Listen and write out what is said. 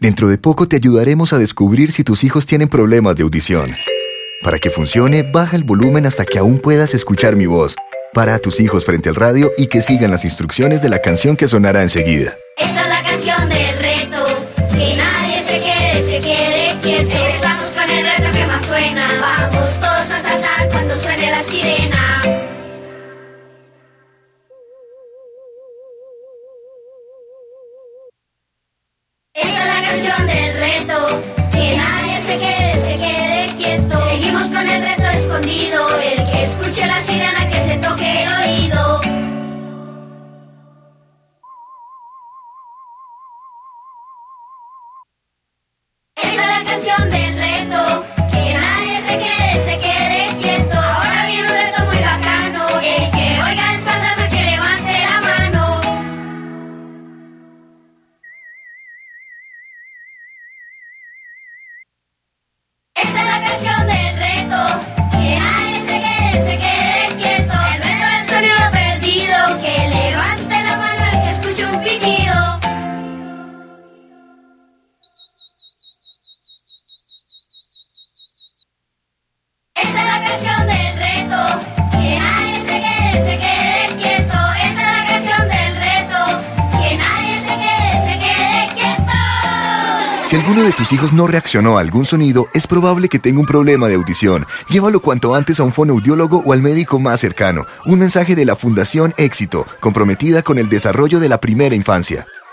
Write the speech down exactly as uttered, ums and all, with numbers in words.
Dentro de poco te ayudaremos a descubrir si tus hijos tienen problemas de audición. Para que funcione, baja el volumen hasta que aún puedas escuchar mi voz. Para a tus hijos frente al radio y que sigan las instrucciones de la canción que sonará enseguida. Esta es la canción del reto, que nadie se quede, se quede quieto. Empezamos con el reto que más suena, vamos todos a saltar cuando suene la sirena. Esta es la canción del reto, que nadie se quede, se quede quieto. Seguimos con el reto escondido, el que escuche la sirena que se toque el oído. Esta es la canción del reto, que nadie se quede, se quede quieto. Ahora viene un reto muy bacano, el que oiga el fantasma que levante la mano. Esta es la canción del reto, que nadie se quede, se quede quieto. El reto del sonido perdido, que levante la mano el que escuche un pitido. Esta es la canción del reto, que nadie se quede, se quede quieto. Esta es la canción del reto, que nadie se quede, se quede quieto. Si alguno de tus hijos no reaccionó a algún sonido, es probable que tenga un problema de audición. Llévalo cuanto antes a un fonoaudiólogo o al médico más cercano. Un mensaje de la Fundación Éxito, comprometida con el desarrollo de la primera infancia.